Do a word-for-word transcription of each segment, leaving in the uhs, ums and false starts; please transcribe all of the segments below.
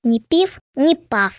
Ни пиф, ни паф.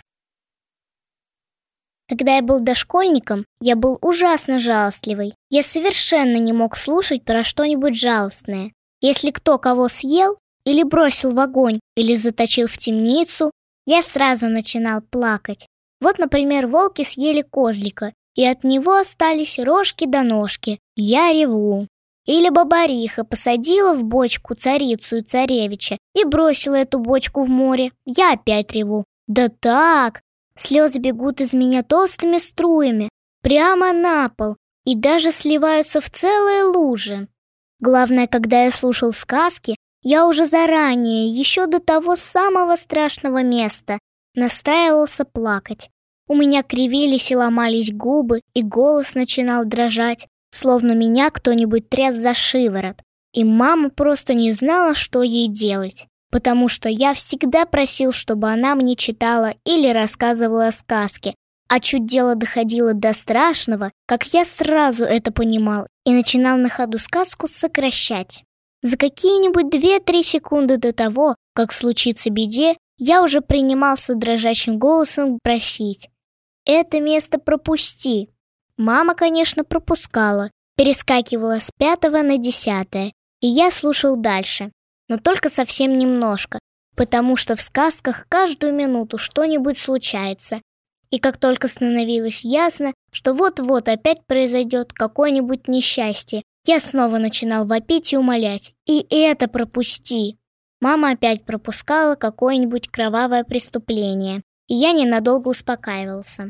Когда я был дошкольником, я был ужасно жалостливый. Я совершенно не мог слушать про что-нибудь жалостное. Если кто кого съел, или бросил в огонь, или заточил в темницу, я сразу начинал плакать. Вот, например, волки съели козлика, и от него остались рожки до ножки. Я реву. Или бабариха посадила в бочку царицу и царевича и бросила эту бочку в море. Я опять реву. Да так! Слезы бегут из меня толстыми струями, прямо на пол, и даже сливаются в целые лужи. Главное, когда я слушал сказки, я уже заранее, еще до того самого страшного места, настраивался плакать. У меня кривились и ломались губы, и голос начинал дрожать, словно меня кто-нибудь тряс за шиворот. И мама просто не знала, что ей делать, потому что я всегда просил, чтобы она мне читала или рассказывала сказки. А чуть дело доходило до страшного, как я сразу это понимал и начинал на ходу сказку сокращать. За какие-нибудь две-три секунды до того, как случится беде, я уже принимался дрожащим голосом просить: «Это место пропусти». Мама, конечно, пропускала, перескакивала с пятого на десятое, и я слушал дальше, но только совсем немножко, потому что в сказках каждую минуту что-нибудь случается, и как только становилось ясно, что вот-вот опять произойдет какое-нибудь несчастье, я снова начинал вопить и умолять: «И это пропусти». Мама опять пропускала какое-нибудь кровавое преступление, и я ненадолго успокаивался.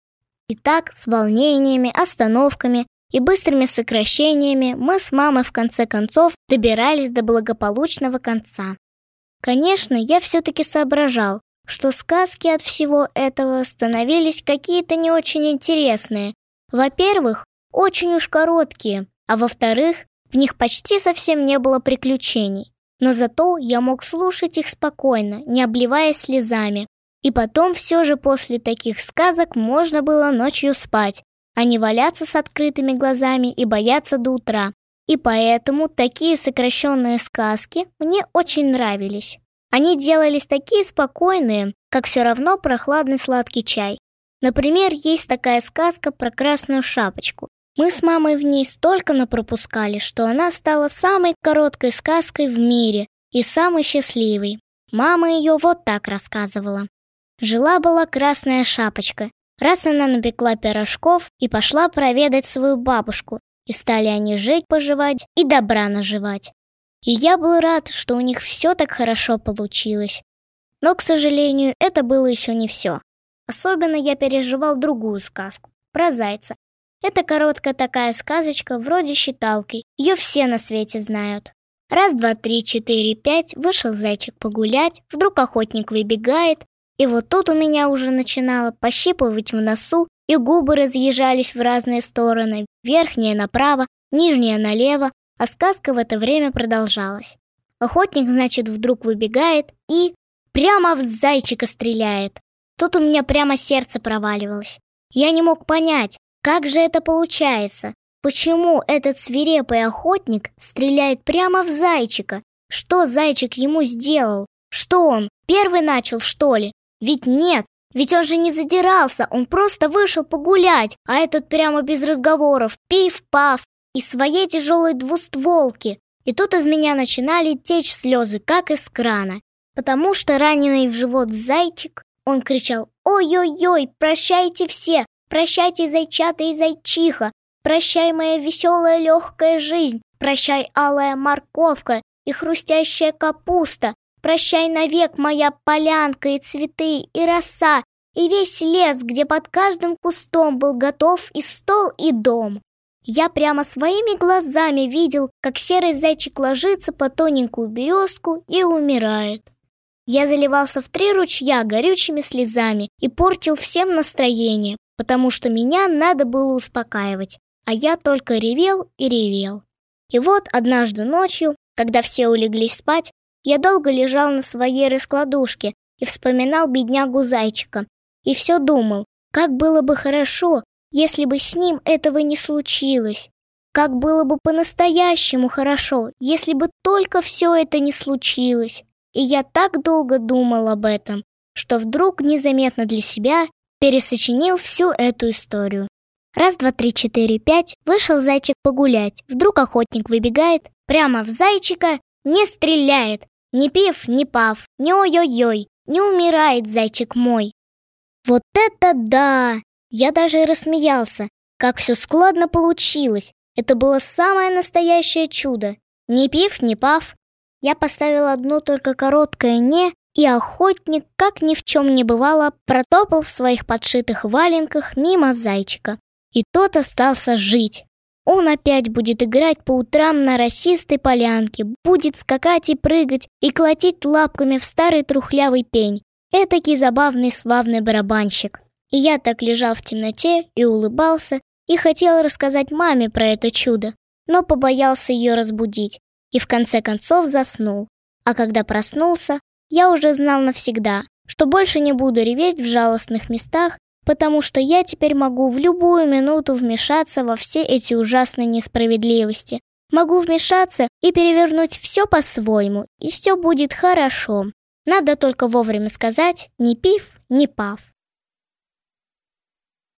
И так, с волнениями, остановками и быстрыми сокращениями мы с мамой в конце концов добирались до благополучного конца. Конечно, я все-таки соображал, что сказки от всего этого становились какие-то не очень интересные. Во-первых, очень уж короткие, а во-вторых, в них почти совсем не было приключений. Но зато я мог слушать их спокойно, не обливаясь слезами. И потом все же после таких сказок можно было ночью спать, а не валяться с открытыми глазами и бояться до утра. И поэтому такие сокращенные сказки мне очень нравились. Они делались такие спокойные, как все равно прохладный сладкий чай. Например, есть такая сказка про Красную Шапочку. Мы с мамой в ней столько напропускали, что она стала самой короткой сказкой в мире и самой счастливой. Мама ее вот так рассказывала. Жила-была Красная Шапочка. Раз она напекла пирожков и пошла проведать свою бабушку, и стали они жить-поживать и добра наживать. И я был рад, что у них все так хорошо получилось. Но, к сожалению, это было еще не все. Особенно я переживал другую сказку про зайца. Это короткая такая сказочка, вроде считалки. Ее все на свете знают. Раз, два, три, четыре, пять, вышел зайчик погулять, вдруг охотник выбегает, и вот тут у меня уже начинало пощипывать в носу, и губы разъезжались в разные стороны, верхняя направо, нижняя налево, а сказка в это время продолжалась. Охотник, значит, вдруг выбегает и прямо в зайчика стреляет. Тут у меня прямо сердце проваливалось. Я не мог понять, как же это получается? Почему этот свирепый охотник стреляет прямо в зайчика? Что зайчик ему сделал? Что он, первый начал, что ли? Ведь нет, ведь он же не задирался, он просто вышел погулять, а этот прямо без разговоров, пиф-паф, из своей тяжелой двустволки. И тут из меня начинали течь слезы, как из крана, потому что раненый в живот зайчик, он кричал: «Ой-ой-ой, прощайте все! Прощайте, зайчата и зайчиха! Прощай, моя веселая легкая жизнь! Прощай, алая морковка и хрустящая капуста! Прощай навек моя полянка и цветы, и роса, и весь лес, где под каждым кустом был готов и стол, и дом!» Я прямо своими глазами видел, как серый зайчик ложится по тоненькую березку и умирает. Я заливался в три ручья горючими слезами и портил всем настроение, потому что меня надо было успокаивать, а я только ревел и ревел. И вот однажды ночью, когда все улеглись спать, я долго лежал на своей раскладушке и вспоминал беднягу зайчика, и все думал, как было бы хорошо, если бы с ним этого не случилось. Как было бы по-настоящему хорошо, если бы только все это не случилось. И я так долго думал об этом, что вдруг незаметно для себя пересочинил всю эту историю. Раз, два, три, четыре, пять, вышел зайчик погулять. Вдруг охотник выбегает, прямо в зайчика не стреляет. Ни пив, ни пав, ни ой-ой-ой, не умирает зайчик мой. Вот это да! Я даже и рассмеялся, как все складно получилось. Это было самое настоящее чудо. Ни пив, ни пав. Я поставил одно только короткое «не», и охотник, как ни в чем не бывало, протопал в своих подшитых валенках мимо зайчика. И тот остался жить. Он опять будет играть по утрам на росистой полянке, будет скакать и прыгать, и колотить лапками в старый трухлявый пень. Этакий забавный славный барабанщик. И я так лежал в темноте и улыбался, и хотел рассказать маме про это чудо, но побоялся ее разбудить, и в конце концов заснул. А когда проснулся, я уже знал навсегда, что больше не буду реветь в жалостных местах, потому что я теперь могу в любую минуту вмешаться во все эти ужасные несправедливости. Могу вмешаться и перевернуть все по-своему, и все будет хорошо. Надо только вовремя сказать «ни пив, ни пав».